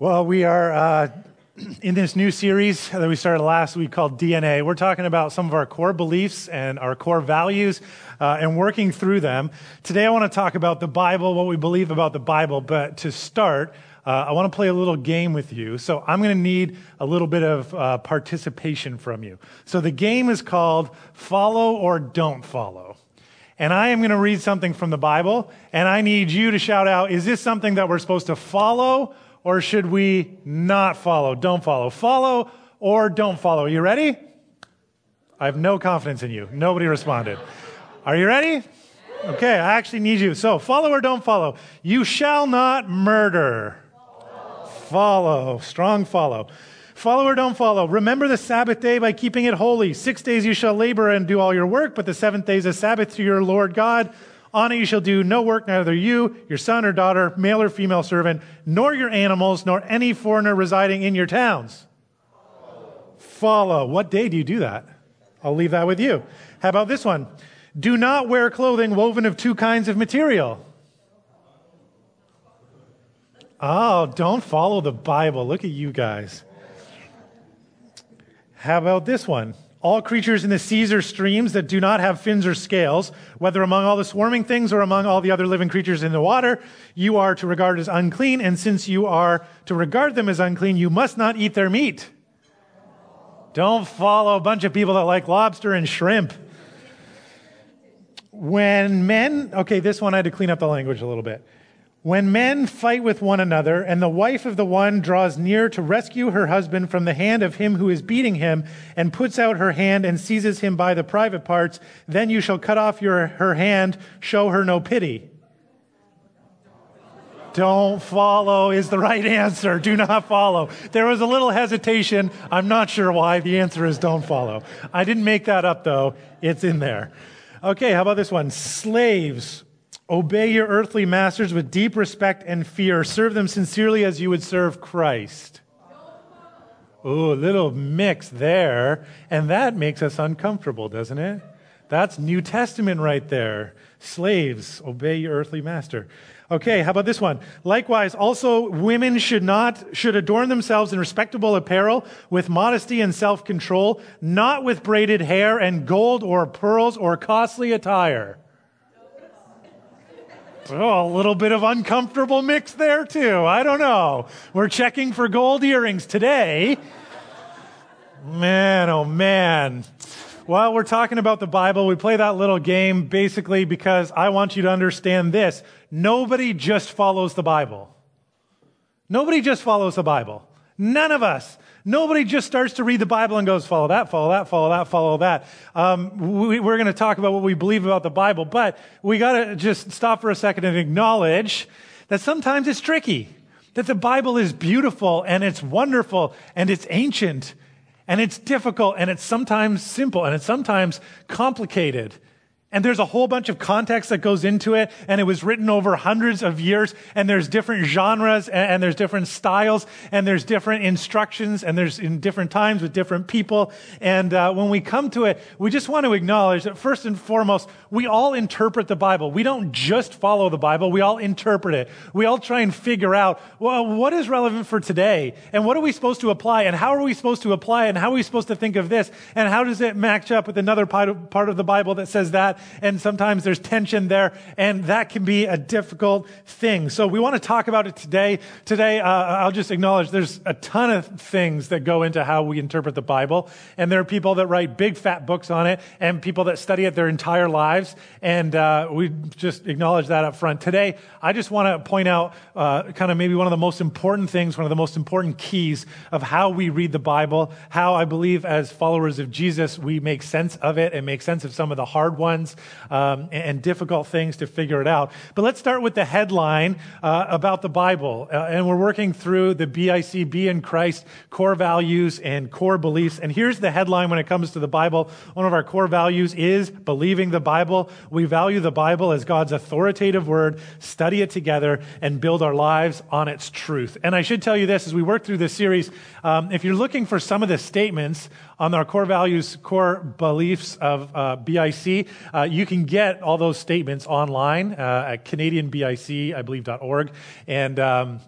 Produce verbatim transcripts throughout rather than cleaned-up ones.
Well, we are uh, in this new series that we started last week called D N A. We're talking about some of our core beliefs and our core values uh, and working through them. Today I want to talk about the Bible, what we believe about the Bible. But to start, uh, I want to play a little game with you. So I'm going to need a little bit of uh, participation from you. So the game is called Follow or Don't Follow. And I am going to read something from the Bible, and I need you to shout out, is this something that we're supposed to follow, or should we not follow? Don't follow. Follow or don't follow. Are you ready? I have no confidence in you. Nobody responded. Are you ready? Okay, I actually need you. So, follow or don't follow. You shall not murder. Follow. Strong follow. Follow or don't follow. Remember the Sabbath day by keeping it holy. Six days you shall labor and do all your work, but the seventh day is a Sabbath to your Lord God. On it you shall do no work, neither you, your son or daughter, male or female servant, nor your animals, nor any foreigner residing in your towns. Follow. Follow. What day do you do that? I'll leave that with you. How about this one? Do not wear clothing woven of two kinds of material. Oh, don't follow the Bible. Look at you guys. How about this one? All creatures in the seas or streams that do not have fins or scales, whether among all the swarming things or among all the other living creatures in the water, you are to regard as unclean. And since you are to regard them as unclean, you must not eat their meat. Don't follow a bunch of people that like lobster and shrimp. When men, okay, this one I had to clean up the language a little bit. When men fight with one another, and the wife of the one draws near to rescue her husband from the hand of him who is beating him, and puts out her hand and seizes him by the private parts, then you shall cut off your, her hand, show her no pity. Don't follow is the right answer. Do not follow. There was a little hesitation. I'm not sure why. The answer is don't follow. I didn't make that up, though. It's in there. Okay, how about this one? Slaves, obey your earthly masters with deep respect and fear. Serve them sincerely as you would serve Christ. Oh, a little mix there. And that makes us uncomfortable, doesn't it? That's New Testament right there. Slaves, obey your earthly master. Okay, how about this one? Likewise, also women should not, should adorn themselves in respectable apparel with modesty and self-control, not with braided hair and gold or pearls or costly attire. Oh, a little bit of uncomfortable mix there too. I don't know. We're checking for gold earrings today. Man, oh man. While we're talking about the Bible, we play that little game basically because I want you to understand this. Nobody just follows the Bible. Nobody just follows the Bible. None of us. Nobody just starts to read the Bible and goes, follow that, follow that, follow that, follow that. Um, we, we're going to talk about what we believe about the Bible, but we got to just stop for a second and acknowledge that sometimes it's tricky, that the Bible is beautiful and it's wonderful and it's ancient and it's difficult and it's sometimes simple and it's sometimes complicated. And there's a whole bunch of context that goes into it, and it was written over hundreds of years, and there's different genres, and, and there's different styles, and there's different instructions, and there's in different times with different people. And uh, when we come to it, we just want to acknowledge that first and foremost, we all interpret the Bible. We don't just follow the Bible, we all interpret it. We all try and figure out, well, what is relevant for today, and what are we supposed to apply, and how are we supposed to apply it, and how are we supposed to think of this, and how does it match up with another part of, part of the Bible that says that? And sometimes there's tension there, and that can be a difficult thing. So we want to talk about it today. Today, uh, I'll just acknowledge there's a ton of things that go into how we interpret the Bible, and there are people that write big fat books on it, and people that study it their entire lives, and uh, we just acknowledge that up front. Today, I just want to point out uh, kind of maybe one of the most important things, one of the most important keys of how we read the Bible, how I believe as followers of Jesus, we make sense of it and make sense of some of the hard ones. Um, and, and difficult things to figure it out. But let's start with the headline uh, about the Bible. Uh, and we're working through the B I C, Be in Christ, core values and core beliefs. And here's the headline when it comes to the Bible. One of our core values is believing the Bible. We value the Bible as God's authoritative word, study it together, and build our lives on its truth. And I should tell you this, as we work through this series, um, if you're looking for some of the statements on our core values, core beliefs of uh, B I C, uh, you can get all those statements online uh, at Canadian B I C, I believe, dot org. And um,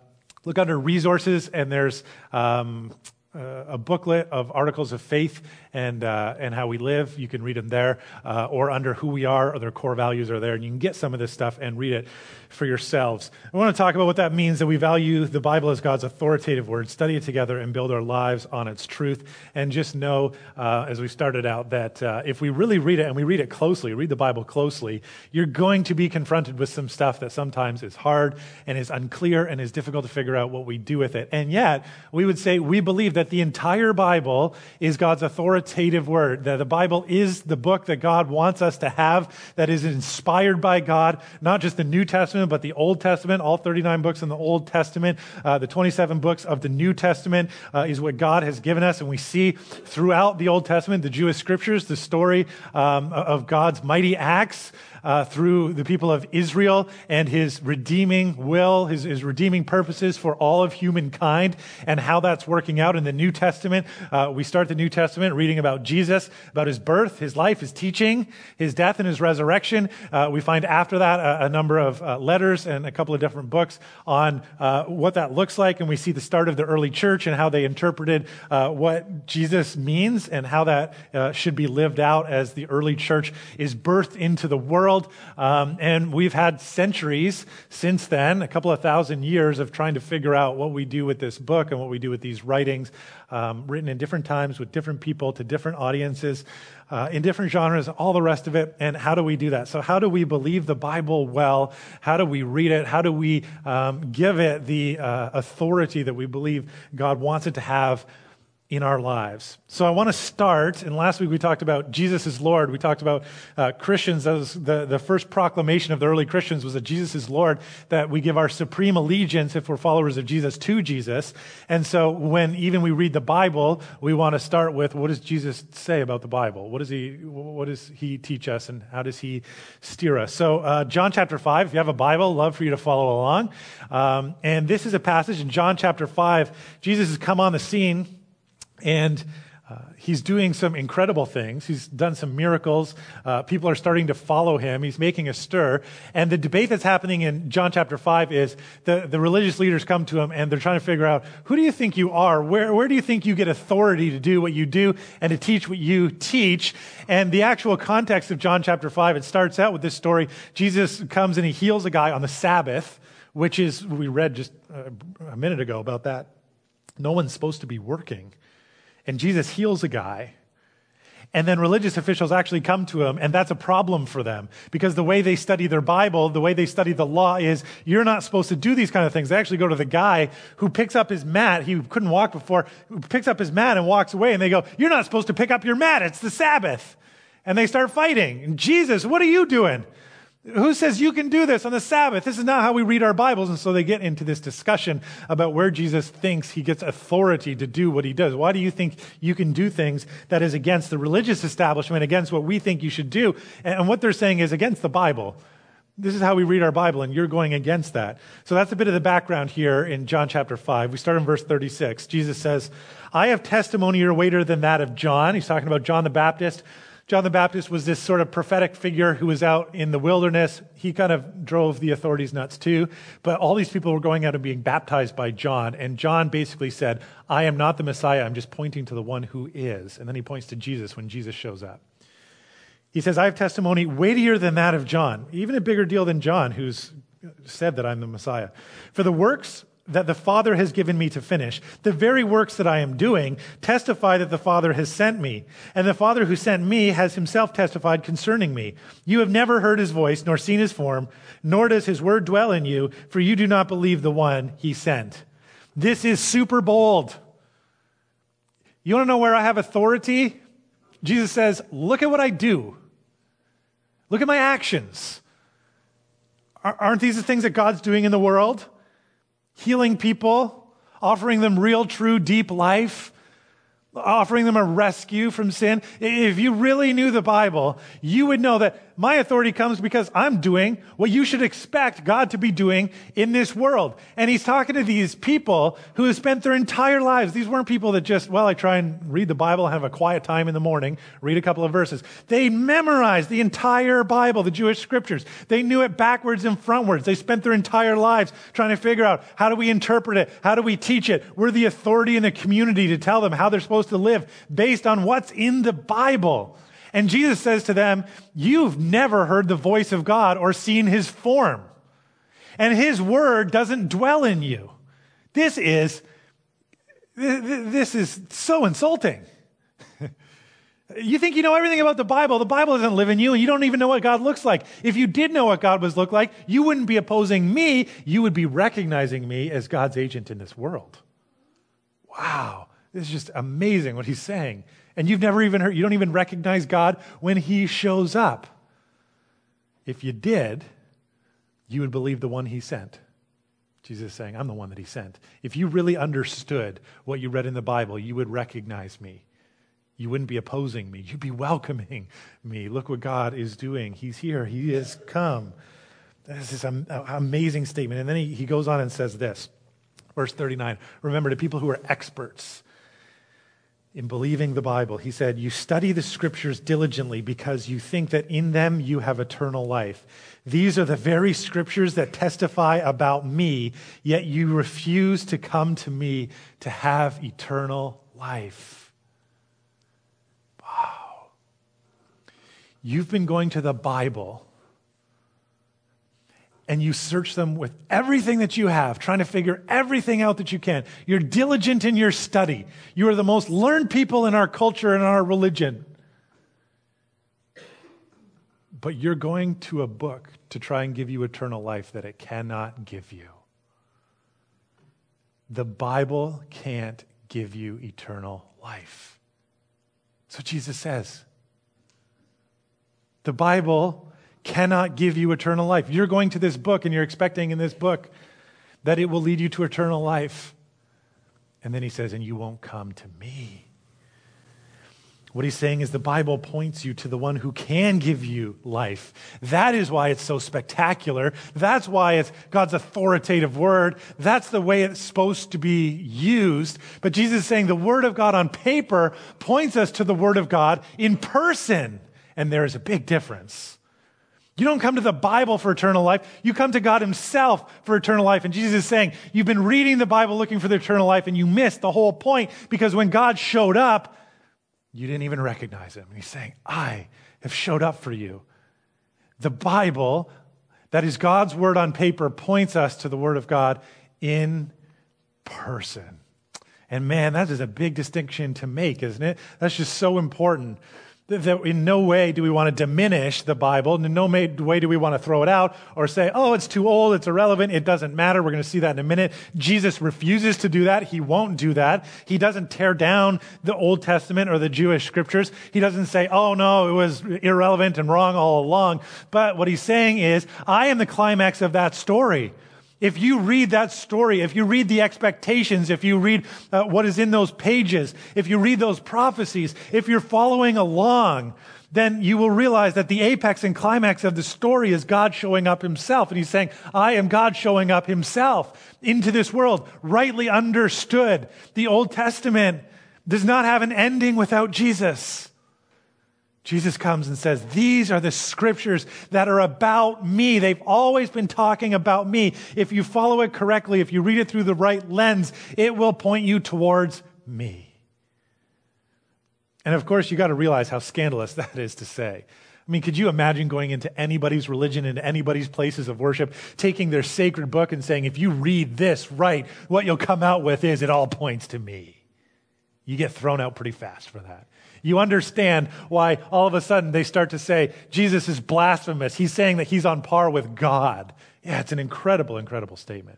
Look under resources, and there's um, uh, a booklet of articles of faith and uh, and how we live. You can read them there, uh, or under who we are, or their core values are there, and you can get some of this stuff and read it for yourselves. I want to talk about what that means, that we value the Bible as God's authoritative word, study it together, and build our lives on its truth. And just know, uh, as we started out, that uh, if we really read it, and we read it closely, read the Bible closely, you're going to be confronted with some stuff that sometimes is hard and is unclear and is difficult to figure out what we do with it. And yet, we would say we believe that the entire Bible is God's authoritative word, that the Bible is the book that God wants us to have, that is inspired by God, not just the New Testament, but the Old Testament, all thirty-nine books in the Old Testament, uh, the twenty-seven books of the New Testament uh, is what God has given us. And we see throughout the Old Testament, the Jewish scriptures, the story um, of God's mighty acts uh, through the people of Israel and his redeeming will, his, his redeeming purposes for all of humankind, and how that's working out in the New Testament. Uh, we start the New Testament reading about Jesus, about his birth, his life, his teaching, his death, and his resurrection. Uh, we find after that a, a number of uh, letters and a couple of different books on uh, what that looks like, and we see the start of the early church and how they interpreted uh, what Jesus means and how that uh, should be lived out as the early church is birthed into the world. Um, and we've had centuries since then, a couple of thousand years of trying to figure out what we do with this book and what we do with these writings, um, written in different times with different people to different audiences, uh, in different genres, all the rest of it. And how do we do that? So how do we believe the Bible well? How do we read it? How do we um, give it the uh, authority that we believe God wants it to have in our lives? So I want to start, and last week we talked about Jesus is Lord. We talked about uh, Christians. That was the, the first proclamation of the early Christians was that Jesus is Lord, that we give our supreme allegiance, if we're followers of Jesus, to Jesus. And so when even we read the Bible, we want to start with, what does Jesus say about the Bible? What does he, what does he teach us, and how does he steer us? So uh, John chapter five, if you have a Bible, love for you to follow along. Um, and this is a passage in John chapter five. Jesus has come on the scene, and uh, he's doing some incredible things. He's done some miracles. Uh, people are starting to follow him. He's making a stir. And the debate that's happening in John chapter five is the, the religious leaders come to him, and they're trying to figure out, who do you think you are? Where, where do you think you get authority to do what you do and to teach what you teach? And the actual context of John chapter five, it starts out with this story. Jesus comes and he heals a guy on the Sabbath, which is, we read just a, a minute ago about that. No one's supposed to be working. And Jesus heals a guy. And then religious officials actually come to him, and that's a problem for them, because the way they study their Bible, the way they study the law is, you're not supposed to do these kind of things. They actually go to the guy who picks up his mat. He couldn't walk before, who picks up his mat and walks away, and they go, you're not supposed to pick up your mat. It's the Sabbath. And they start fighting. And Jesus, what are you doing? Who says you can do this on the Sabbath? This is not how we read our Bibles. And so they get into this discussion about where Jesus thinks he gets authority to do what he does. Why do you think you can do things that is against the religious establishment, against what we think you should do? And what they're saying is against the Bible. This is how we read our Bible, and you're going against that. So that's a bit of the background here in John chapter five. We start in verse thirty-six. Jesus says, I have testimony greater than that of John. He's talking about John the Baptist. John the Baptist was this sort of prophetic figure who was out in the wilderness. He kind of drove the authorities nuts too. But all these people were going out and being baptized by John. And John basically said, I am not the Messiah. I'm just pointing to the one who is. And then he points to Jesus when Jesus shows up. He says, I have testimony weightier than that of John, even a bigger deal than John, who's said that I'm the Messiah. For the works that the Father has given me to finish, the very works that I am doing, testify that the Father has sent me. And the Father who sent me has himself testified concerning me. You have never heard his voice, nor seen his form, nor does his word dwell in you, for you do not believe the one he sent. This is super bold. You want to know where I have authority? Jesus says, look at what I do. Look at my actions. Aren't these the things that God's doing in the world? Healing people, offering them real, true, deep life, offering them a rescue from sin. If you really knew the Bible, you would know that My authority comes because I'm doing what you should expect God to be doing in this world. And he's talking to these people who have spent their entire lives. These weren't people that just, well, I try and read the Bible, have a quiet time in the morning, read a couple of verses. They memorized the entire Bible, the Jewish scriptures. They knew it backwards and frontwards. They spent their entire lives trying to figure out, how do we interpret it? How do we teach it? We're the authority in the community to tell them how they're supposed to live based on what's in the Bible. And Jesus says to them, you've never heard the voice of God or seen his form. And his word doesn't dwell in you. This is, this is so insulting. You think you know everything about the Bible. The Bible doesn't live in you, and you don't even know what God looks like. If you did know what God was look like, you wouldn't be opposing me. You would be recognizing me as God's agent in this world. Wow. This is just amazing what he's saying. And you've never even heard, you don't even recognize God when he shows up. If you did, you would believe the one he sent. Jesus is saying, I'm the one that he sent. If you really understood what you read in the Bible, you would recognize me. You wouldn't be opposing me. You'd be welcoming me. Look what God is doing. He's here. He has come. This is an amazing statement. And then he, he goes on and says this, verse thirty-nine. Remember, to people who are experts in believing the Bible, he said, you study the scriptures diligently because you think that in them you have eternal life. These are the very scriptures that testify about me, yet you refuse to come to me to have eternal life. Wow. You've been going to the Bible and you search them with everything that you have, trying to figure everything out that you can. You're diligent in your study. You are the most learned people in our culture and our religion. But you're going to a book to try and give you eternal life that it cannot give you. The Bible can't give you eternal life. That's what Jesus says. The Bible cannot give you eternal life. You're going to this book and you're expecting in this book that it will lead you to eternal life. And then he says, and you won't come to me. What he's saying is the Bible points you to the one who can give you life. That is why it's so spectacular. That's why it's God's authoritative word. That's the way it's supposed to be used. But Jesus is saying the word of God on paper points us to the word of God in person. And there is a big difference. You don't come to the Bible for eternal life. You come to God himself for eternal life. And Jesus is saying, you've been reading the Bible looking for the eternal life and you missed the whole point because when God showed up, you didn't even recognize him. And he's saying, I have showed up for you. The Bible, that is God's word on paper, points us to the word of God in person. And man, that is a big distinction to make, isn't it? That's just so important. That in no way do we want to diminish the Bible. In no way do we want to throw it out or say, oh, it's too old, it's irrelevant, it doesn't matter. We're going to see that in a minute. Jesus refuses to do that. He won't do that. He doesn't tear down the Old Testament or the Jewish scriptures. He doesn't say, oh, no, it was irrelevant and wrong all along. But what he's saying is, I am the climax of that story. If you read that story, if you read the expectations, if you read uh, what is in those pages, if you read those prophecies, if you're following along, then you will realize that the apex and climax of the story is God showing up himself. And he's saying, I am God showing up himself into this world, rightly understood. The Old Testament does not have an ending without Jesus. Jesus comes and says, these are the scriptures that are about me. They've always been talking about me. If you follow it correctly, if you read it through the right lens, it will point you towards me. And of course, you got to realize how scandalous that is to say. I mean, could you imagine going into anybody's religion, into anybody's places of worship, taking their sacred book and saying, if you read this right, what you'll come out with is, it all points to me. You get thrown out pretty fast for that. You understand why all of a sudden they start to say, Jesus is blasphemous. He's saying that he's on par with God. Yeah, it's an incredible, incredible statement.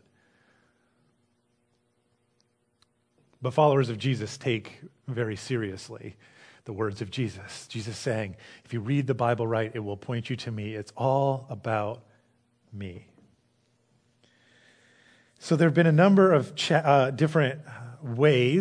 But followers of Jesus take very seriously the words of Jesus. Jesus saying, if you read the Bible right, it will point you to me. It's all about me. So there have been a number of cha- uh, different ways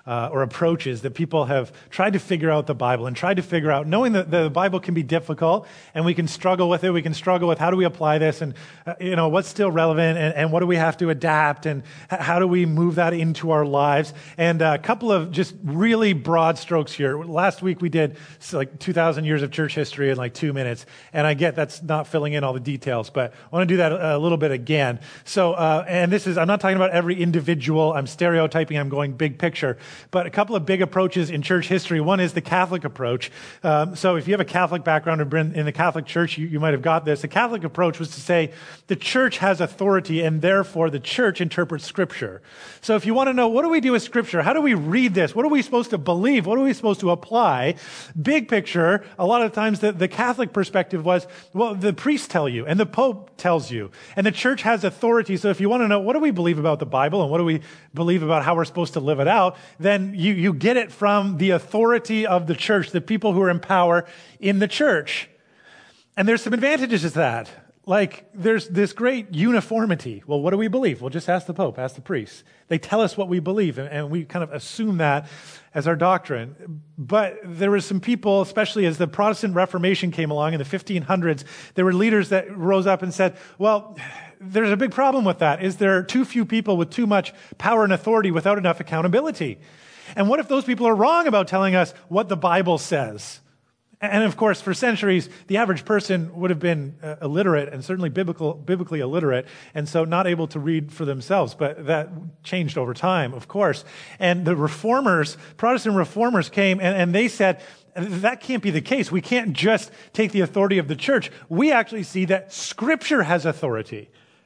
uh, or approaches that people have tried to figure out the Bible and tried to figure out, knowing that the Bible can be difficult and we can struggle with it. We can struggle with how do we apply this and, uh, you know, what's still relevant and, and what do we have to adapt and h- how do we move that into our lives. And a couple of just really broad strokes here. Last week we did so like two thousand years of church history in like two minutes. And I get that's not filling in all the details, but I want to do that a, a little bit again. So, uh, and this is, I'm not talking about every individual. I'm stereotyping. I'm going big picture. But a couple of big approaches in church history. One is the Catholic approach. Um, so if you have a Catholic background or been in the Catholic Church, you, you might have got this. The Catholic approach was to say the church has authority and therefore the church interprets Scripture. So if you want to know, what do we do with Scripture? How do we read this? What are we supposed to believe? What are we supposed to apply? Big picture, a lot of times the, the Catholic perspective was, well, the priests tell you and the Pope tells you and the church has authority. So if you want to know, what do we believe about the Bible and what do we believe about how we're supposed to live it out, then you, you get it from the authority of the church, the people who are in power in the church. And there's some advantages to that. Like, there's this great uniformity. Well, what do we believe? Well, just ask the Pope, ask the priests. They tell us what we believe, and, and we kind of assume that as our doctrine. But there were some people, especially as the Protestant Reformation came along in the fifteen hundreds, there were leaders that rose up and said, well, there's a big problem with that. Is there too few people with too much power and authority without enough accountability? And what if those people are wrong about telling us what the Bible says? And of course, for centuries, the average person would have been uh, illiterate and certainly biblical, biblically illiterate, and so not able to read for themselves. But that changed over time, of course. And the reformers, Protestant reformers came and, and they said, that can't be the case. We can't just take the authority of the church. We actually see that Scripture has authority.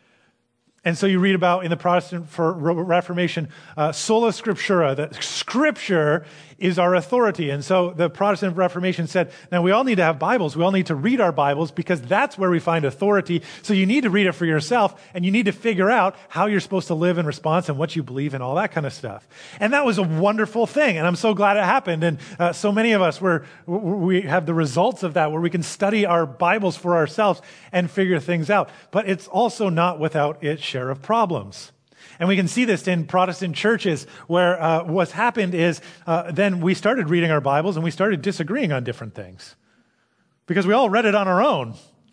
And so you read about in the Protestant Reformation, uh, sola scriptura, that Scripture is our authority. And so the Protestant Reformation said, now we all need to have Bibles. We all need to read our Bibles because that's where we find authority. So you need to read it for yourself and you need to figure out how you're supposed to live in response and what you believe and all that kind of stuff. And that was a wonderful thing. And I'm so glad it happened. And uh, so many of us, were, we have the results of that where we can study our Bibles for ourselves and figure things out. But it's also not without its share of problems. And we can see this in Protestant churches where uh, what's happened is uh, then we started reading our Bibles and we started disagreeing on different things because we all read it on our own.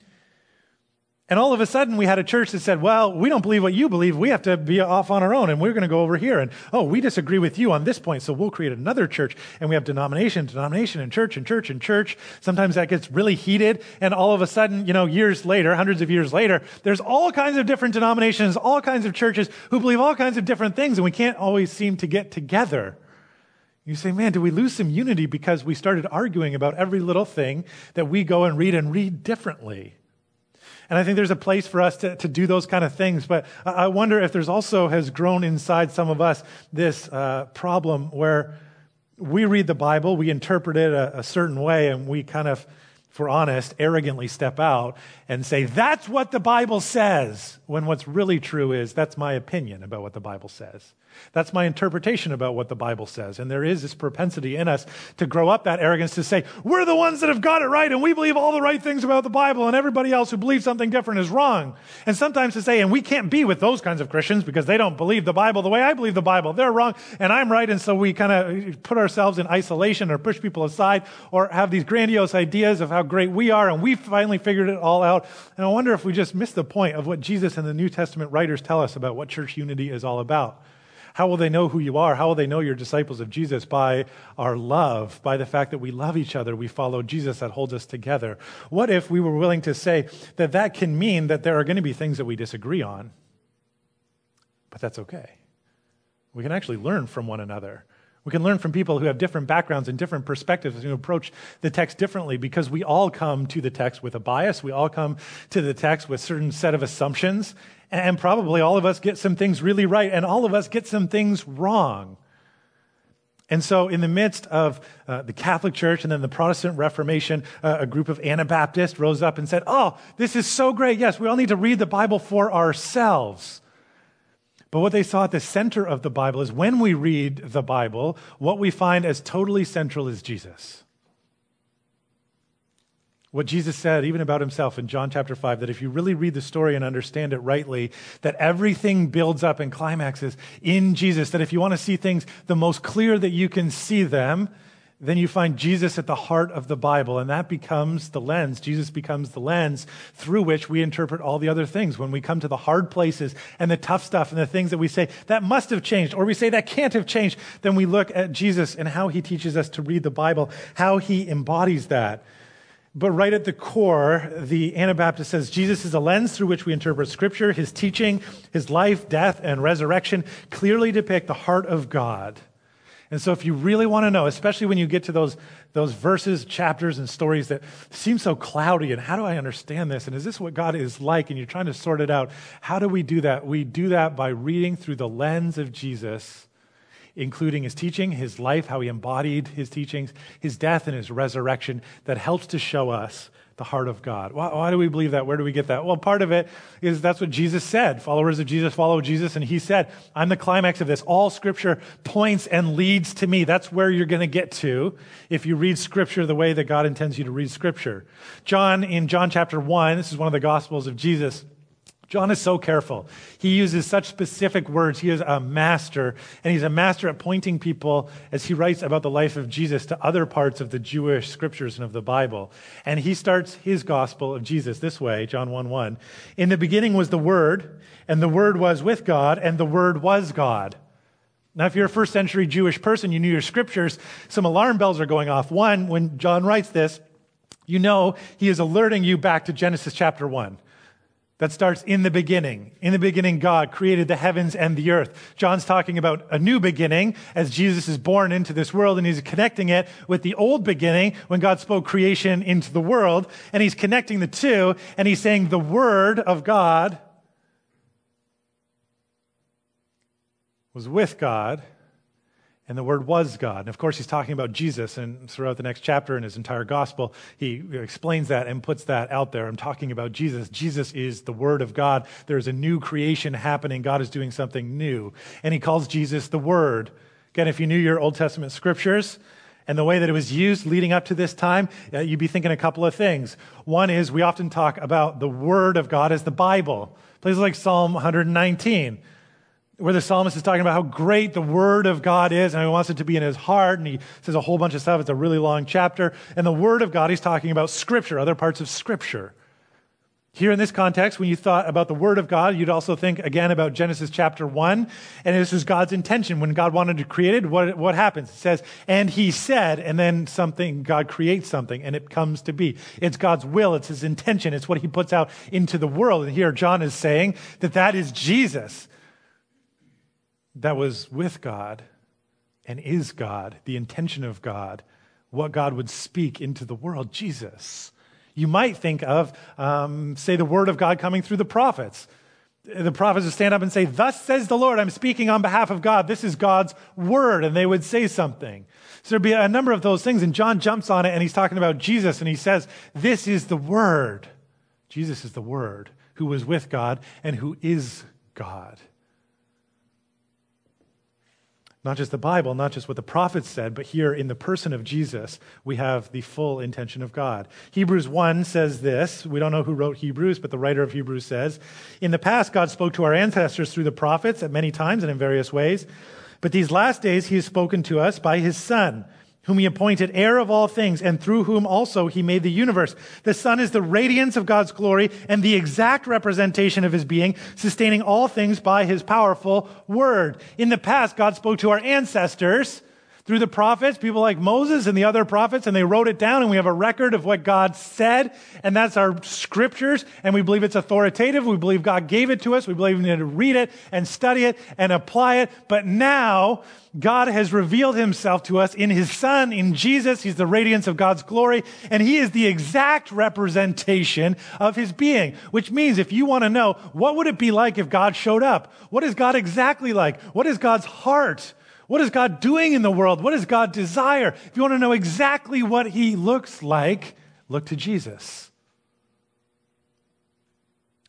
And all of a sudden we had a church that said, well, we don't believe what you believe. We have to be off on our own and we're going to go over here. And, oh, we disagree with you on this point. So we'll create another church. And we have denomination, denomination, and church, and church, and church. Sometimes that gets really heated. And all of a sudden, you know, years later, hundreds of years later, there's all kinds of different denominations, all kinds of churches who believe all kinds of different things. And we can't always seem to get together. You say, man, do we lose some unity because we started arguing about every little thing that we go and read and read differently? And I think there's a place for us to, to do those kind of things. But I wonder if there's also has grown inside some of us this uh, problem where we read the Bible, we interpret it a, a certain way, and we kind of, if we're honest, arrogantly step out and say, that's what the Bible says, when what's really true is, that's my opinion about what the Bible says. That's my interpretation about what the Bible says. And there is this propensity in us to grow up that arrogance to say, we're the ones that have got it right and we believe all the right things about the Bible and everybody else who believes something different is wrong. And sometimes to say, and we can't be with those kinds of Christians because they don't believe the Bible the way I believe the Bible. They're wrong and I'm right. And so we kind of put ourselves in isolation or push people aside or have these grandiose ideas of how great we are and we finally figured it all out. And I wonder if we just missed the point of what Jesus and the New Testament writers tell us about what church unity is all about. How will they know who you are? How will they know you're disciples of Jesus? By our love, by the fact that we love each other, we follow Jesus that holds us together. What if we were willing to say that that can mean that there are going to be things that we disagree on, but that's okay. We can actually learn from one another. We can learn from people who have different backgrounds and different perspectives and who approach the text differently because we all come to the text with a bias. We all come to the text with a certain set of assumptions. And probably all of us get some things really right and all of us get some things wrong. And so in the midst of uh, the Catholic Church and then the Protestant Reformation, uh, a group of Anabaptists rose up and said, oh, this is so great. Yes, we all need to read the Bible for ourselves. But what they saw at the center of the Bible is when we read the Bible, what we find as totally central is Jesus. what Jesus said, even about himself in John chapter five, that if you really read the story and understand it rightly, that everything builds up and climaxes in Jesus, that if you want to see things the most clear that you can see them, then you find Jesus at the heart of the Bible, and that becomes the lens. Jesus becomes the lens through which we interpret all the other things. When we come to the hard places and the tough stuff and the things that we say, that must have changed, or we say that can't have changed, then we look at Jesus and how he teaches us to read the Bible, how he embodies that. But right at the core, the Anabaptist says Jesus is a lens through which we interpret Scripture. His teaching, his life, death, and resurrection clearly depict the heart of God. And so if you really want to know, especially when you get to those, those verses, chapters, and stories that seem so cloudy, and how do I understand this? And is this what God is like? And you're trying to sort it out. How do we do that? We do that by reading through the lens of Jesus, including his teaching, his life, how he embodied his teachings, his death, and his resurrection, that helps to show us the heart of God. Why, why do we believe that? Where do we get that? Well, part of it is that's what Jesus said. Followers of Jesus follow Jesus, and he said, I'm the climax of this. All Scripture points and leads to me. That's where you're going to get to if you read Scripture the way that God intends you to read Scripture. John, in John chapter one, this is one of the Gospels of Jesus, John is so careful. He uses such specific words. He is a master, and he's a master at pointing people, as he writes about the life of Jesus, to other parts of the Jewish scriptures and of the Bible. And he starts his gospel of Jesus this way, John one one. In the beginning was the Word, and the Word was with God, and the Word was God. Now, if you're a first century Jewish person, you knew your scriptures, some alarm bells are going off. One, when John writes this, you know he is alerting you back to Genesis chapter one. That starts in the beginning. In the beginning, God created the heavens and the earth. John's talking about a new beginning as Jesus is born into this world, and he's connecting it with the old beginning when God spoke creation into the world, and he's connecting the two, and he's saying the Word of God was with God, and the Word was God. And of course, he's talking about Jesus, and throughout the next chapter in his entire gospel, he explains that and puts that out there. I'm talking about Jesus. Jesus is the Word of God. There's a new creation happening. God is doing something new. And he calls Jesus the Word. Again, if you knew your Old Testament scriptures and the way that it was used leading up to this time, uh, you'd be thinking a couple of things. One is we often talk about the Word of God as the Bible. Places like Psalm one nineteen. Where the psalmist is talking about how great the Word of God is, and he wants it to be in his heart, and he says a whole bunch of stuff. It's a really long chapter. And the Word of God, he's talking about Scripture, other parts of Scripture. Here in this context, when you thought about the Word of God, you'd also think again about Genesis chapter one, and this is God's intention. When God wanted to create it, what, what happens? It says, and he said, and then something, God creates something, and it comes to be. It's God's will, it's his intention, it's what he puts out into the world. And here John is saying that that is Jesus. That was with God and is God, the intention of God, what God would speak into the world, Jesus. You might think of, um, say, the Word of God coming through the prophets. The prophets would stand up and say, thus says the Lord, I'm speaking on behalf of God. This is God's Word, and they would say something. So there'd be a number of those things, and John jumps on it, and he's talking about Jesus, and he says, this is the Word. Jesus is the Word who was with God and who is God. Not just the Bible, not just what the prophets said, but here in the person of Jesus, we have the full intention of God. Hebrews one says this. We don't know who wrote Hebrews, but the writer of Hebrews says, in the past, God spoke to our ancestors through the prophets at many times and in various ways. But these last days, he has spoken to us by his Son, whom he appointed heir of all things, and through whom also he made the universe. The Son is the radiance of God's glory and the exact representation of his being, sustaining all things by his powerful word. In the past, God spoke to our ancestors through the prophets, people like Moses and the other prophets, and they wrote it down, and we have a record of what God said, and that's our scriptures, and we believe it's authoritative. We believe God gave it to us. We believe we need to read it and study it and apply it. But now, God has revealed himself to us in his Son, in Jesus. He's the radiance of God's glory, and he is the exact representation of his being, which means if you want to know, what would it be like if God showed up? What is God exactly like? What is God's heart? What is God doing in the world? What does God desire? If you want to know exactly what he looks like, look to Jesus.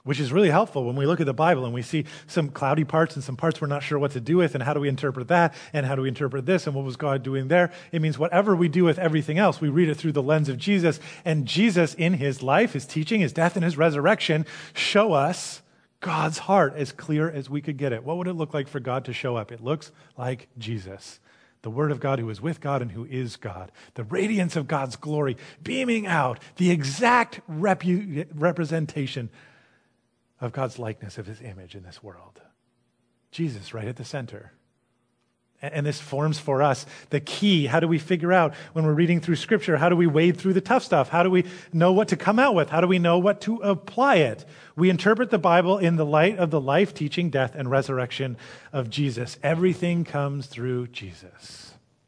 which is really helpful when we look at the Bible and we see some cloudy parts and some parts we're not sure what to do with, and how do we interpret that, and how do we interpret this, and what was God doing there? It means whatever we do with everything else, we read it through the lens of Jesus, and Jesus in his life, his teaching, his death, and his resurrection show us God's heart as clear as we could get it. What would it look like for God to show up? It looks like Jesus, the Word of God who is with God and who is God, the radiance of God's glory beaming out, the exact repu- representation of God's likeness, of his image in this world. Jesus right at the center. And this forms for us the key. How do we figure out when we're reading through Scripture? How do we wade through the tough stuff? How do we know what to come out with? How do we know what to apply it? We interpret the Bible in the light of the life, teaching, death, and resurrection of Jesus. Everything comes through Jesus.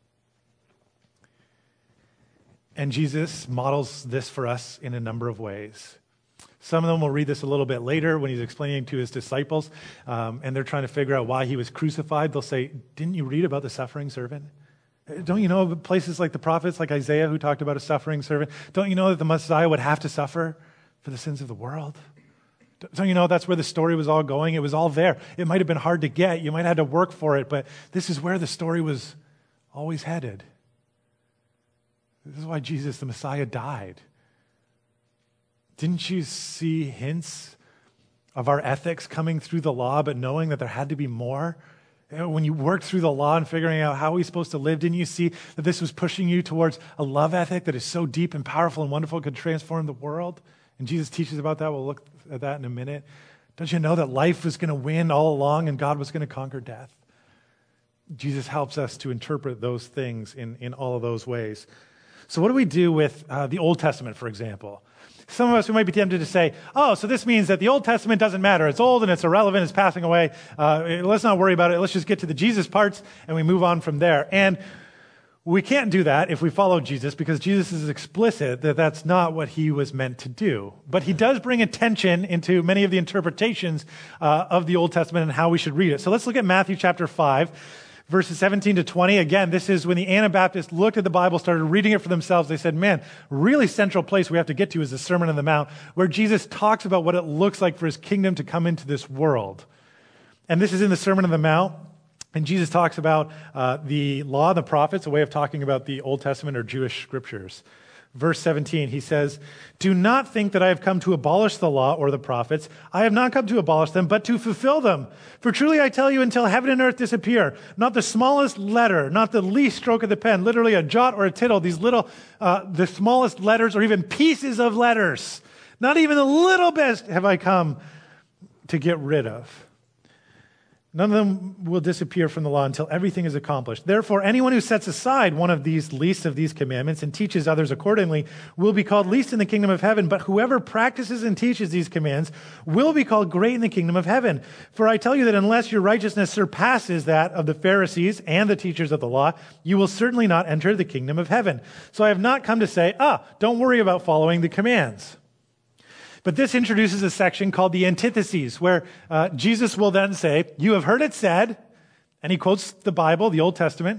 And Jesus models this for us in a number of ways. Some of them will read this a little bit later when he's explaining to his disciples, um, and they're trying to figure out why he was crucified. They'll say, didn't you read about the suffering servant? Don't you know places like the prophets, like Isaiah, who talked about a suffering servant? Don't you know that the Messiah would have to suffer for the sins of the world? Don't you know that's where the story was all going? It was all there. It might have been hard to get. You might have had to work for it, but this is where the story was always headed. This is why Jesus, the Messiah, died. Didn't you see hints of our ethics coming through the law, but knowing that there had to be more? You know, when you worked through the law and figuring out how we're supposed to live, didn't you see that this was pushing you towards a love ethic that is so deep and powerful and wonderful, could transform the world? And Jesus teaches about that. We'll look at that in a minute. Don't you know that life was going to win all along and God was going to conquer death? Jesus helps us to interpret those things in, in all of those ways. So what do we do with uh, the Old Testament, for example? Some of us, we might be tempted to say, oh, so this means that the Old Testament doesn't matter. It's old and it's irrelevant. It's passing away. Uh, let's not worry about it. Let's just get to the Jesus parts and we move on from there. And we can't do that if we follow Jesus, because Jesus is explicit that that's not what he was meant to do. But he does bring attention into many of the interpretations uh, of the Old Testament and how we should read it. So let's look at Matthew chapter five. Verses seventeen to twenty, again, this is when the Anabaptists looked at the Bible, started reading it for themselves. They said, man, really central place we have to get to is the Sermon on the Mount, where Jesus talks about what it looks like for his kingdom to come into this world. And this is in the Sermon on the Mount. And Jesus talks about uh, the law and the prophets, a way of talking about the Old Testament or Jewish scriptures. Verse seventeen, he says, do not think that I have come to abolish the law or the prophets. I have not come to abolish them, but to fulfill them. For truly I tell you, until heaven and earth disappear, not the smallest letter, not the least stroke of the pen, literally a jot or a tittle, these little, uh, the smallest letters or even pieces of letters, not even a little bit have I come to get rid of. None of them will disappear from the law until everything is accomplished. Therefore, anyone who sets aside one of these least of these commandments and teaches others accordingly will be called least in the kingdom of heaven. But whoever practices and teaches these commands will be called great in the kingdom of heaven. For I tell you that unless your righteousness surpasses that of the Pharisees and the teachers of the law, you will certainly not enter the kingdom of heaven. So I have not come to say, ah, don't worry about following the commands. But this introduces a section called the antitheses, where uh, Jesus will then say, you have heard it said, and he quotes the Bible, the Old Testament,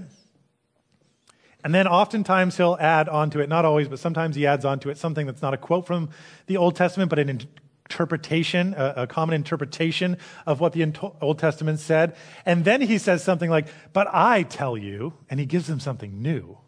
and then oftentimes he'll add onto it, not always, but sometimes he adds onto it something that's not a quote from the Old Testament, but an interpretation, a, a common interpretation of what the Old Testament said. And then he says something like, but I tell you, and he gives them something new.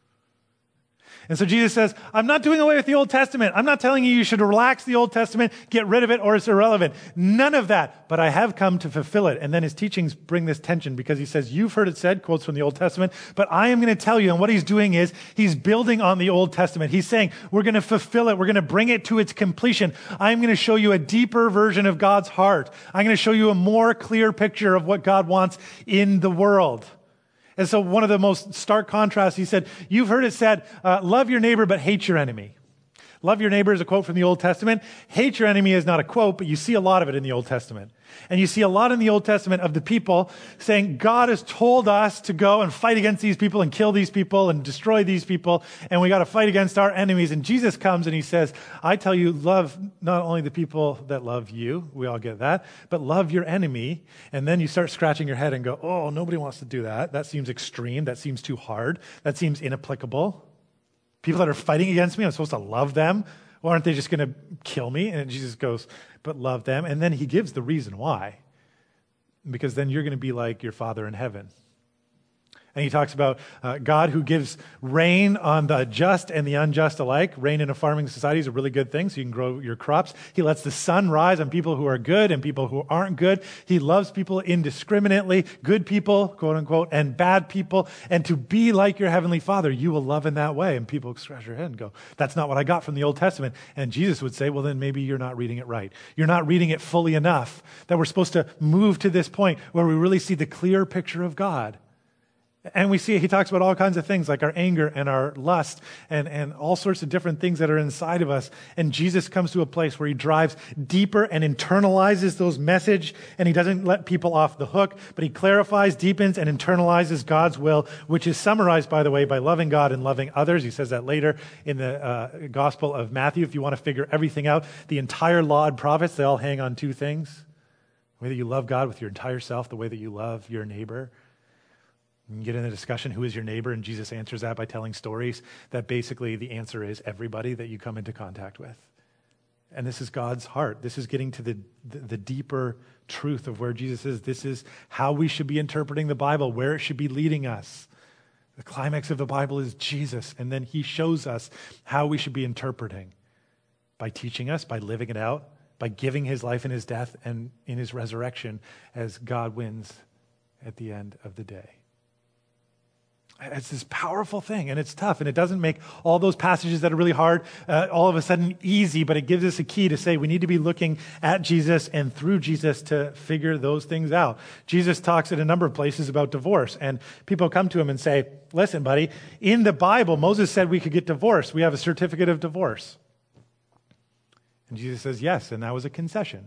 And so Jesus says, I'm not doing away with the Old Testament. I'm not telling you you should relax the Old Testament, get rid of it, or it's irrelevant. None of that. But I have come to fulfill it. And then his teachings bring this tension because he says, you've heard it said, quotes from the Old Testament, but I am going to tell you. And what he's doing is he's building on the Old Testament. He's saying, we're going to fulfill it. We're going to bring it to its completion. I'm going to show you a deeper version of God's heart. I'm going to show you a more clear picture of what God wants in the world. And so one of the most stark contrasts, he said, you've heard it said, uh, love your neighbor, but hate your enemy. Love your neighbor is a quote from the Old Testament. Hate your enemy is not a quote, but you see a lot of it in the Old Testament. And you see a lot in the Old Testament of the people saying, God has told us to go and fight against these people and kill these people and destroy these people. And we got to fight against our enemies. And Jesus comes and he says, I tell you, love not only the people that love you, we all get that, but love your enemy. And then you start scratching your head and go, oh, nobody wants to do that. That seems extreme. That seems too hard. That seems inapplicable. People that are fighting against me, I'm supposed to love them. Well, aren't they just going to kill me? And Jesus goes, but love them. And then he gives the reason why. Because then you're going to be like your Father in heaven. And he talks about uh, God who gives rain on the just and the unjust alike. Rain in a farming society is a really good thing, so you can grow your crops. He lets the sun rise on people who are good and people who aren't good. He loves people indiscriminately, good people, quote unquote, and bad people. And to be like your heavenly Father, you will love in that way. And people scratch their head and go, that's not what I got from the Old Testament. And Jesus would say, well, then maybe you're not reading it right. You're not reading it fully enough that we're supposed to move to this point where we really see the clear picture of God. And we see, he talks about all kinds of things like our anger and our lust and, and all sorts of different things that are inside of us. And Jesus comes to a place where he drives deeper and internalizes those message, and he doesn't let people off the hook, but he clarifies, deepens, and internalizes God's will, which is summarized, by the way, by loving God and loving others. He says that later in the uh, Gospel of Matthew. If you want to figure everything out, the entire law and prophets, they all hang on two things. The way that you love God with your entire self, the way that you love your neighbor. You can get in a discussion, who is your neighbor? And Jesus answers that by telling stories that basically the answer is everybody that you come into contact with. And this is God's heart. This is getting to the, the, the deeper truth of where Jesus is. This is how we should be interpreting the Bible, where it should be leading us. The climax of the Bible is Jesus, and then he shows us how we should be interpreting by teaching us, by living it out, by giving his life in his death and in his resurrection as God wins at the end of the day. It's this powerful thing, and it's tough, and it doesn't make all those passages that are really hard uh, all of a sudden easy, but it gives us a key to say we need to be looking at Jesus and through Jesus to figure those things out. Jesus talks in a number of places about divorce, and people come to him and say, listen, buddy, in the Bible, Moses said we could get divorced. We have a certificate of divorce. And Jesus says, yes, and that was a concession.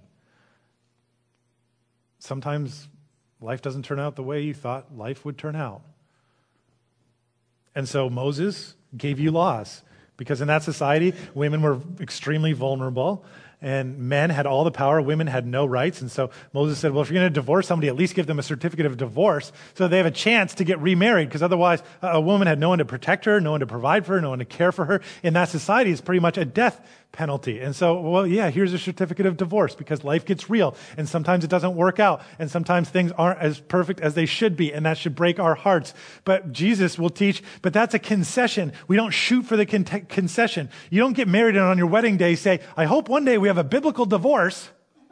Sometimes life doesn't turn out the way you thought life would turn out. And so Moses gave you laws because in that society, women were extremely vulnerable and men had all the power. Women had no rights. And so Moses said, well, if you're going to divorce somebody, at least give them a certificate of divorce so they have a chance to get remarried, because otherwise a woman had no one to protect her, no one to provide for her, no one to care for her. In that society, it's pretty much a death penalty. And so, well, yeah, here's a certificate of divorce because life gets real and sometimes it doesn't work out and sometimes things aren't as perfect as they should be, and that should break our hearts. But Jesus will teach, but that's a concession. We don't shoot for the con- concession. You don't get married and on your wedding day say, I hope one day we have a biblical divorce.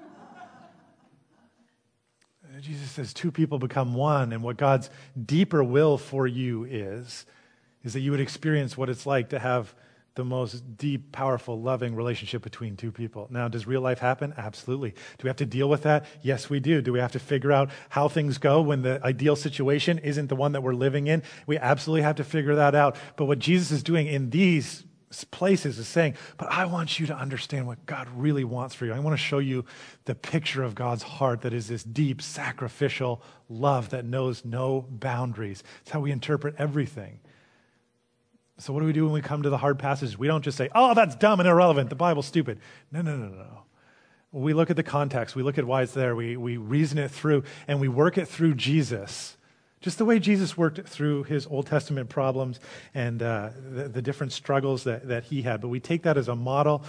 Jesus says two people become one, and what God's deeper will for you is, is that you would experience what it's like to have the most deep, powerful, loving relationship between two people. Now, does real life happen? Absolutely. Do we have to deal with that? Yes, we do. Do we have to figure out how things go when the ideal situation isn't the one that we're living in? We absolutely have to figure that out. But what Jesus is doing in these places is saying, but I want you to understand what God really wants for you. I want to show you the picture of God's heart that is this deep, sacrificial love that knows no boundaries. It's how we interpret everything. So what do we do when we come to the hard passages? We don't just say, oh, that's dumb and irrelevant. The Bible's stupid. No, no, no, no. We look at the context. We look at why it's there. We, we reason it through, and we work it through Jesus. Just the way Jesus worked through his Old Testament problems and uh, the, the different struggles that, that he had. But we take that as a model,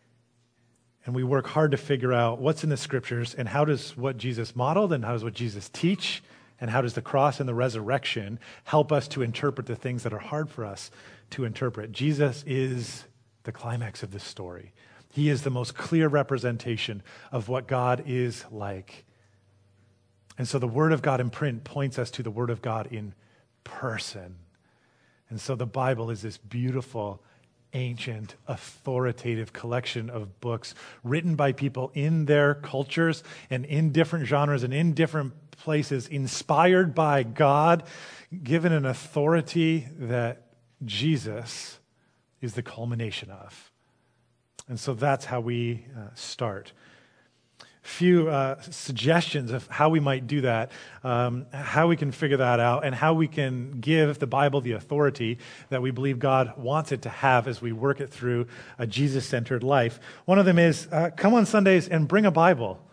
and we work hard to figure out what's in the Scriptures and how does what Jesus modeled and how does what Jesus teach and how does the cross and the resurrection help us to interpret the things that are hard for us to interpret. Jesus is the climax of this story. He is the most clear representation of what God is like. And so the Word of God in print points us to the Word of God in person. And so the Bible is this beautiful, ancient, authoritative collection of books written by people in their cultures and in different genres and in different places, inspired by God, given an authority that Jesus is the culmination of. And so that's how we uh, start. Few uh, suggestions of how we might do that, um, how we can figure that out, and how we can give the Bible the authority that we believe God wants it to have as we work it through a Jesus-centered life. One of them is uh, come on Sundays and bring a Bible.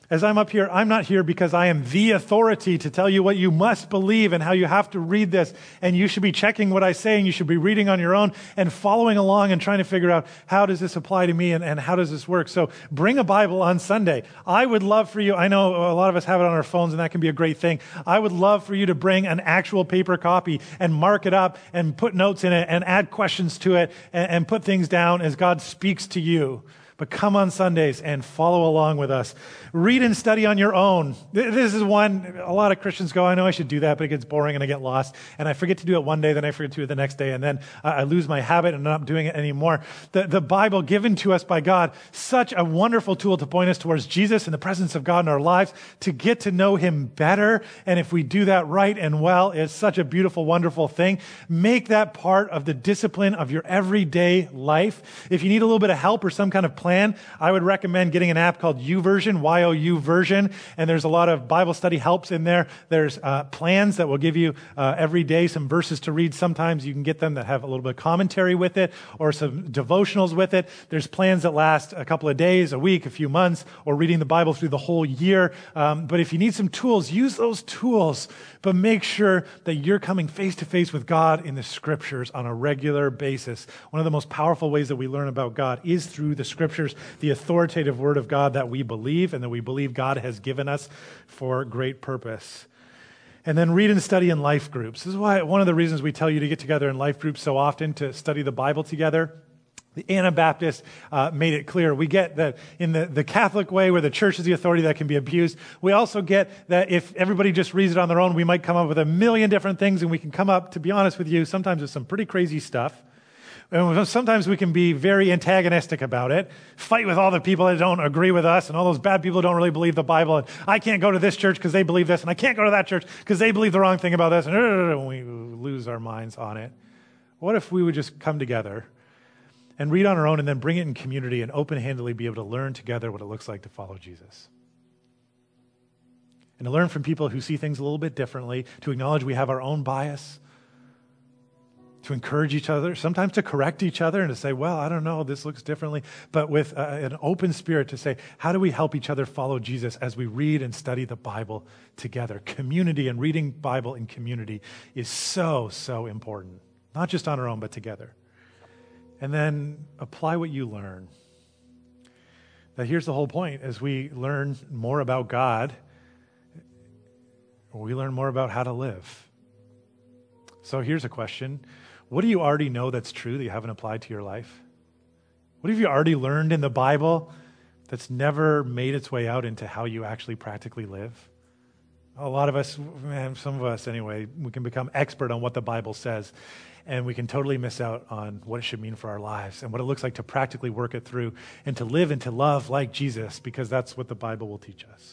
As I'm up here, I'm not here because I am the authority to tell you what you must believe and how you have to read this. And you should be checking what I say, and you should be reading on your own and following along and trying to figure out, how does this apply to me and, and how does this work? So bring a Bible on Sunday. I would love for you, I know a lot of us have it on our phones, and that can be a great thing. I would love for you to bring an actual paper copy and mark it up and put notes in it and add questions to it and, and put things down as God speaks to you. But come on Sundays and follow along with us. Read and study on your own. This is one, a lot of Christians go, I know I should do that, but it gets boring and I get lost. And I forget to do it one day, then I forget to do it the next day, and then I lose my habit and I'm not doing it anymore. The, the Bible given to us by God, such a wonderful tool to point us towards Jesus and the presence of God in our lives, to get to know him better. And if we do that right and well, it's such a beautiful, wonderful thing. Make that part of the discipline of your everyday life. If you need a little bit of help or some kind of plan, I would recommend getting an app called YouVersion, Y O U version, and there's a lot of Bible study helps in there. There's uh, plans that will give you uh, every day some verses to read. Sometimes you can get them that have a little bit of commentary with it or some devotionals with it. There's plans that last a couple of days, a week, a few months, or reading the Bible through the whole year. Um, but if you need some tools, use those tools, but make sure that you're coming face to face with God in the Scriptures on a regular basis. One of the most powerful ways that we learn about God is through the Scriptures, the authoritative Word of God that we believe and that we believe God has given us for great purpose. And then read and study in life groups. This is why one of the reasons we tell you to get together in life groups so often, to study the Bible together. The Anabaptists uh, made it clear. We get that in the, the Catholic way, where the church is the authority, that can be abused. We also get that if everybody just reads it on their own, we might come up with a million different things, and we can come up, to be honest with you, sometimes with some pretty crazy stuff. And sometimes we can be very antagonistic about it, fight with all the people that don't agree with us and all those bad people who don't really believe the Bible. And I can't go to this church because they believe this, and I can't go to that church because they believe the wrong thing about this. And we lose our minds on it. What if we would just come together and read on our own and then bring it in community and open-handedly be able to learn together what it looks like to follow Jesus? And to learn from people who see things a little bit differently, to acknowledge we have our own bias, to encourage each other, sometimes to correct each other and to say, well, I don't know, this looks differently, but with uh, an open spirit to say, how do we help each other follow Jesus as we read and study the Bible together? Community and reading Bible in community is so, so important, not just on our own, but together. And then apply what you learn. Now, here's the whole point. As we learn more about God, we learn more about how to live. So here's a question. What do you already know that's true that you haven't applied to your life? What have you already learned in the Bible that's never made its way out into how you actually practically live? A lot of us, man, some of us anyway, we can become expert on what the Bible says, and we can totally miss out on what it should mean for our lives and what it looks like to practically work it through and to live and to love like Jesus, because that's what the Bible will teach us.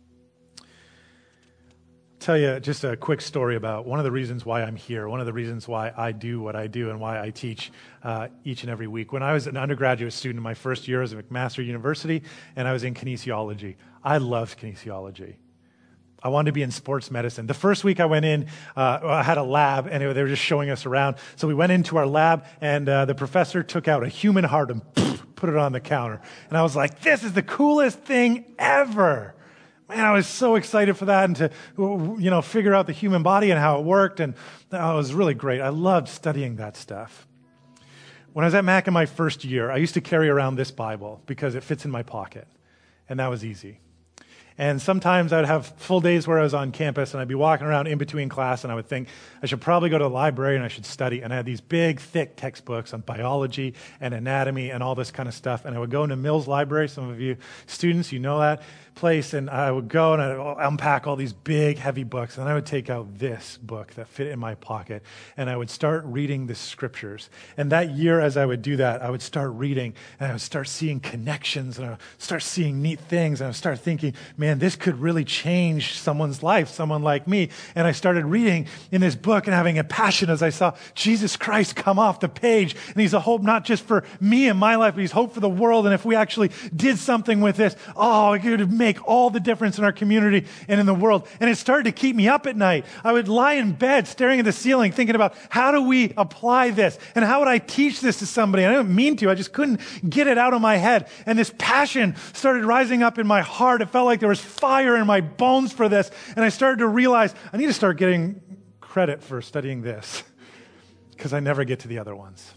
Tell you just a quick story about one of the reasons why I'm here, one of the reasons why I do what I do and why I teach uh, each and every week. When I was an undergraduate student in my first year, I was at McMaster University, and I was in kinesiology. I loved kinesiology. I wanted to be in sports medicine. The first week I went in, uh, I had a lab, and they were just showing us around. So we went into our lab, and uh, the professor took out a human heart and put it on the counter. And I was like, this is the coolest thing ever. Man, I was so excited for that and to, you know, figure out the human body and how it worked. And oh, it was really great. I loved studying that stuff. When I was at Mac in my first year, I used to carry around this Bible because it fits in my pocket. And that was easy. And sometimes I'd have full days where I was on campus and I'd be walking around in between class and I would think I should probably go to the library and I should study. And I had these big, thick textbooks on biology and anatomy and all this kind of stuff. And I would go into Mills Library. Some of you students, you know that place. And I would go and I'd unpack all these big, heavy books. And I would take out this book that fit in my pocket. And I would start reading the scriptures. And that year, as I would do that, I would start reading and I would start seeing connections and I would start seeing neat things. And I would start thinking, man, this could really change someone's life, someone like me. And I started reading in this book and having a passion as I saw Jesus Christ come off the page. And he's a hope not just for me and my life, but he's hope for the world. And if we actually did something with this, oh, it could make make all the difference in our community and in the world. And it started to keep me up at night. I would lie in bed staring at the ceiling thinking about how do we apply this and how would I teach this to somebody? And I didn't mean to. I just couldn't get it out of my head. And this passion started rising up in my heart. It felt like there was fire in my bones for this. And I started to realize I need to start getting credit for studying this because I never get to the other ones.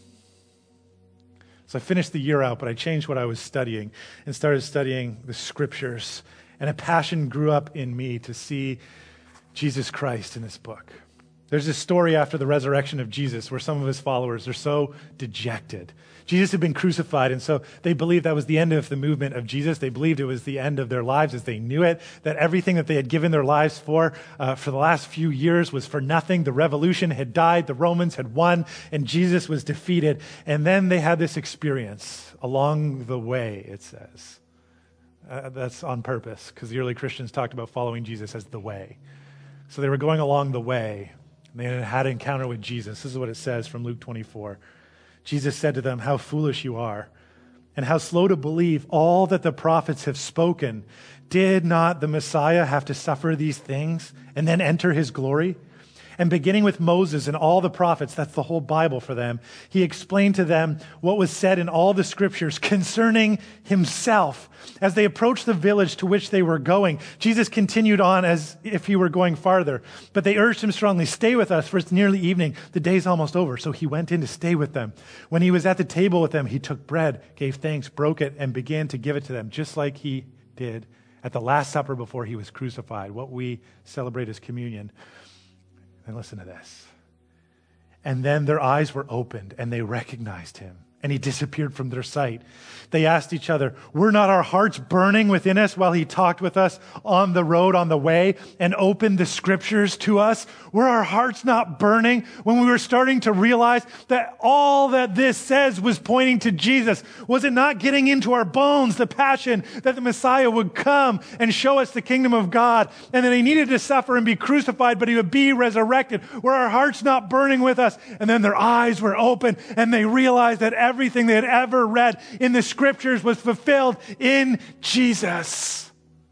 So I finished the year out, but I changed what I was studying and started studying the scriptures. And a passion grew up in me to see Jesus Christ in this book. There's this story after the resurrection of Jesus where some of his followers are so dejected. Jesus had been crucified, and so they believed that was the end of the movement of Jesus. They believed it was the end of their lives as they knew it, that everything that they had given their lives for uh, for the last few years was for nothing. The revolution had died, the Romans had won, and Jesus was defeated. And then they had this experience along the way, it says. Uh, that's on purpose, because the early Christians talked about following Jesus as the way. So they were going along the way. They had an encounter with Jesus. This is what it says from Luke twenty-four. Jesus said to them, "How foolish you are, and how slow to believe all that the prophets have spoken. Did not the Messiah have to suffer these things and then enter his glory?" And beginning with Moses and all the prophets, that's the whole Bible for them, he explained to them what was said in all the scriptures concerning himself. As they approached the village to which they were going, Jesus continued on as if he were going farther. But they urged him strongly, "Stay with us, for it's nearly evening. The day's almost over." So he went in to stay with them. When he was at the table with them, he took bread, gave thanks, broke it, and began to give it to them, just like he did at the Last Supper before he was crucified, what we celebrate as communion. And listen to this. And then their eyes were opened and they recognized him, and he disappeared from their sight. They asked each other, "Were not our hearts burning within us while he talked with us on the road, on the way, and opened the scriptures to us?" Were our hearts not burning when we were starting to realize that all that this says was pointing to Jesus? Was it not getting into our bones, the passion that the Messiah would come and show us the kingdom of God, and that he needed to suffer and be crucified, but he would be resurrected? Were our hearts not burning with us? And then their eyes were open and they realized that everything they had ever read in the scriptures was fulfilled in Jesus.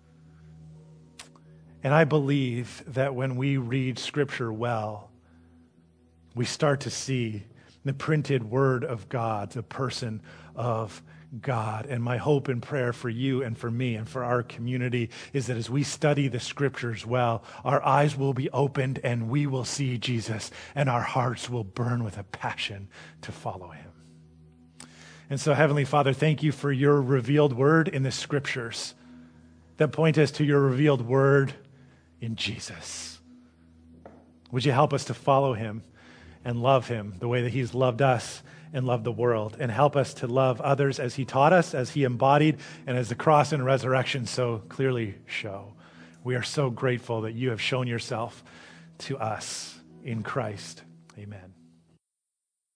And I believe that when we read scripture well, we start to see the printed word of God, the person of God. And my hope and prayer for you and for me and for our community is that as we study the scriptures well, our eyes will be opened and we will see Jesus, and our hearts will burn with a passion to follow him. And so, Heavenly Father, thank you for your revealed word in the scriptures that point us to your revealed word in Jesus. Would you help us to follow him and love him the way that he's loved us and loved the world, and help us to love others as he taught us, as he embodied, and as the cross and resurrection so clearly show. We are so grateful that you have shown yourself to us in Christ. Amen.